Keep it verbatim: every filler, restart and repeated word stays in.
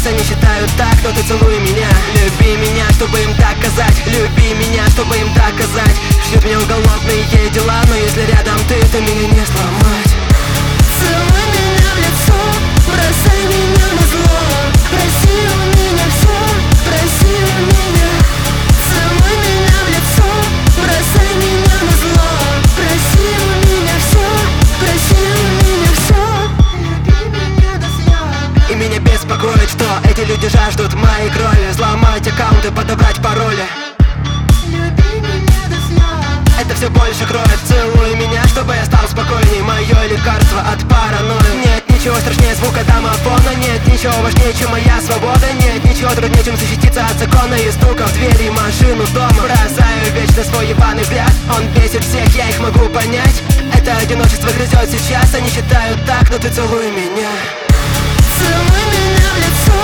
сейчас они считают так, но ты целуй меня. Люби меня, чтобы им так казать. Люби меня, чтобы им так казать. Ждет меня уголовные дела, но если рядом ты, то меня не сломать. Целуй меня в лицо, бросай меня на зло. Проси у меня все, проси у меня. Целуй меня в лицо, бросай меня на зло. Проси у меня все, проси у меня все. Люби меня до слез. И меня беспокоит, что эти люди жаждут моей крови. Взломать аккаунты, подобрать пароли. Люби меня до слез. Это все больше кроет. Целуй меня, чтобы я стал спокойней. Мое лекарство от паранойи. Нет ничего страшнее звука домофона. Нет ничего важнее, чем моя свобода. Нет ничего труднее, чем защититься от закона и стука в двери машину дома. Бросаю вечно свой ебаный взгляд. Он бесит всех, я их могу понять. Это одиночество грызет сейчас. Они считают так, но ты целуй меня. Целуй меня в лицо,